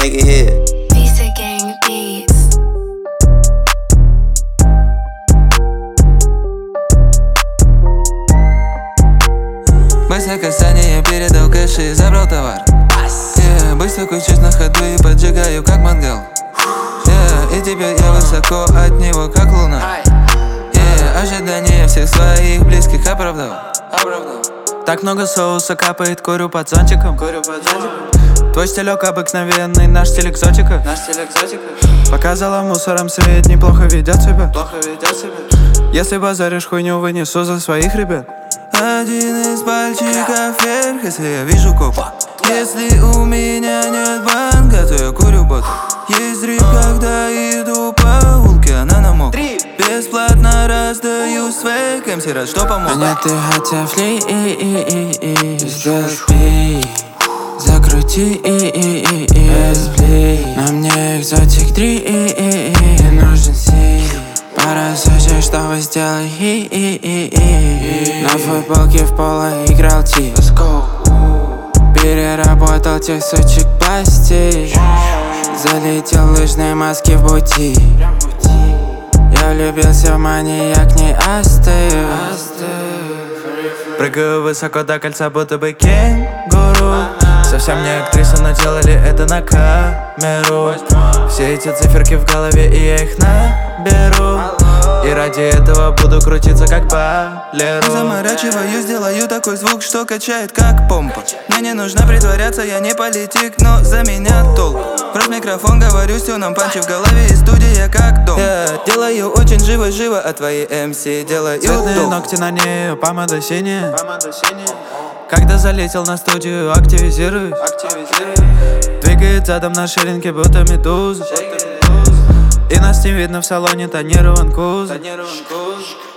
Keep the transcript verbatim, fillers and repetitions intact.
make it hit. Pizza Gang Beats. Быстро касание, передал кэш и забрал товар. Yeah, быстро кручусь на ходу и поджигаю как мангал. Yeah, и теперь я высоко от него как луна. Yeah, ожидания всех своих близких оправдал. Так много соуса капает, курю под зонтиком. Твой стилек обыкновенный, наш стиль экзотика. Показала мусором свет, неплохо ведет себя. Если базаришь хуйню, вынесу за своих ребят. Один из пальчиков вверх, если я вижу копа. Если у меня нет банка, то я курю бот. Есть дрип, когда иду по улке, она намок. Бесплатно раздаю свек, эм си рад, что помог. Меня ты хотя фли и и и и сделать пи. Закрути и и и и сплей. На мне экзотик три и и и не нужен си. Пора сочи, чтобы сделать и и и и. На футболке в поло играл ти. Переработал тех сучек пластик. Залетел лыжной маски в бути. Я влюбился в маньяк, не остыл. Прыгаю высоко до кольца, будто бы кенгуру. Совсем не актриса, но делали это на камеру. Все эти циферки в голове, и я их наберу. И ради этого буду крутиться как балеру. Заморачиваюсь, делаю такой звук, что качает как помпа. Мне не нужно притворяться, я не политик, но за меня толк. Брось микрофон, говорю с тюном, панчи в голове и студия как дом. Я делаю очень живо-живо, а твои эм си делаю цветные дом. ногти на ней, помада синяя. Когда залетел на студию, активизируюсь. Двигает задом на ширинке, будто медуза. И нас не видно в салоне, тонирован кузов.